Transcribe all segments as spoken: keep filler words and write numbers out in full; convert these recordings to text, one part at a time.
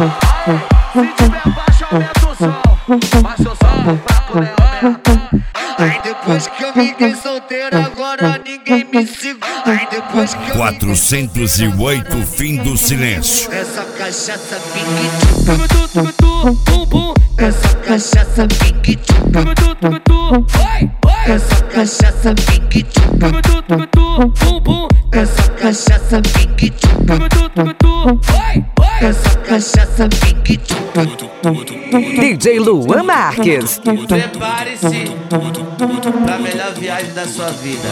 Se tiver baixo, aumenta o som. Baixa o som pra poder aumentar. Aí depois que eu fiquei solteiro, agora ninguém me segura. Aí depois que eu quatrocentos e oito, fim do silêncio. Essa cachaça pique-tchu, essa cachaça pique-tchu, essa cachaça pique-tchu, essa cachaça pique-tchu, essa cachaça pique-tchu. D J Luan Marques. Prepare-se pra melhor viagem da sua vida.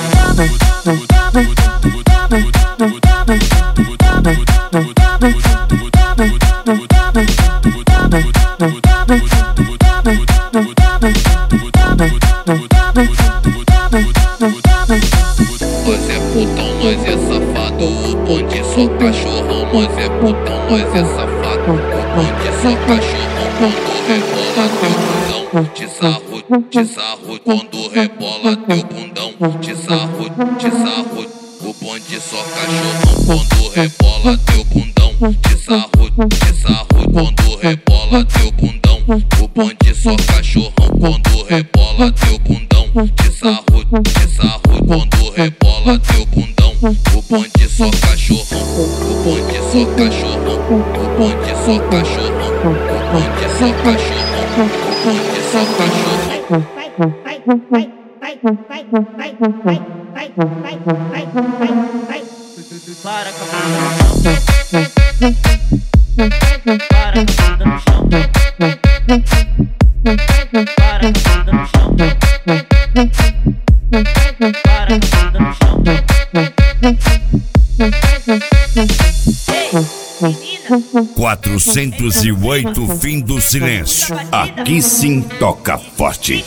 Nós é putão, nós é safado. O bonde só cachorrão. Nós é putão, nós é safado. O bonde só cachorrão. Quando rebola teu bundão, te sarro, te sarro. Quando rebola teu bundão, te sarro, te sarro. O bonde só cachorrão. Quando rebola teu bundão, te sarro, te sarro. Quando rebola teu bundão, o bonde só cachorrão. Quando rebola teu bundão, te sarro, te sarro. Quando rebola teu bundão, o bonde só cachorrão. O bonde só cachorrão. O bonde só cachorrão. O bonde só cachorrão. O bonde só cachorrão. Vai, vai, vai, vai, vai, vai, vai, vai, vai, vai, vai, vai, vai, vai. Para com a bunda no chão. Para com a bunda no chão. Para com a bunda no chão. Para com a bunda no chão. Ei, menina. quatrocentos e oito, fim do silêncio. Aqui sim toca forte.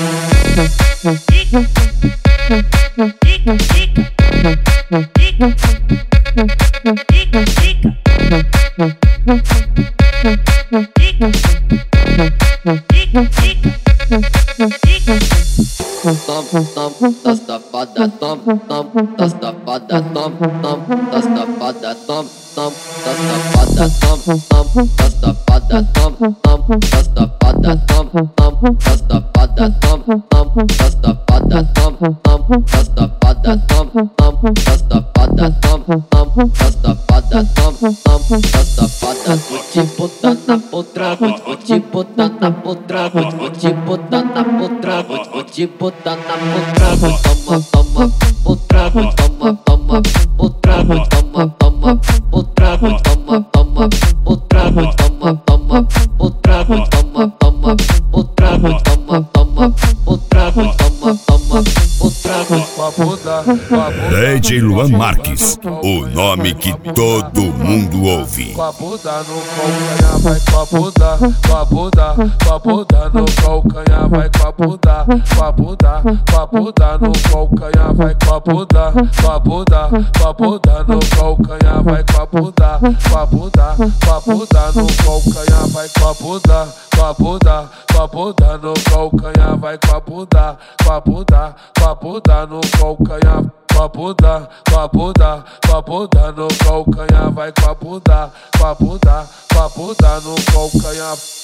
Tom, tom, tá safada, tom, tom, tá safada, tom, tom, tá safada, tom, tom, tá safada, tom, tom, tá safada, tom, tom, tá safada, tom, tom, tá safada, tom, tom, tá safada, tom, tom, tá safada, tom, tom, tá safada, tom, tom, tá safada, tom, tom, tá safada. Vou te botar na potra, vou te botar na potra, vou te botar na potra, vou te botar na potra, toma, toma, potra, toma, toma, potra, toma, toma, potra, toma, toma, potra, toma, toma, potra, toma, toma, potra, toma, toma, potra, toma, toma, potra. D J Luan Marques, o nome que todo mundo ouve. Com a bunda no calcanhar, vai com a bunda, com a bunda, com a bunda no calcanhar, vai com a bunda, com a bunda, com a bunda no calcanhar, vai com a bunda, com a bunda, com a bunda no calcanhar, vai com a bunda, com a bunda, com a bunda no calcanhar, vai com a bunda, com a bunda, com a bunda no calcanhar, vai com a bunda, com a bunda, com a bunda no calcanhar. Com a bunda, com a bunda, com a bunda no calcanhar, vai com a bunda, com a bunda, com a bunda no calcanhar.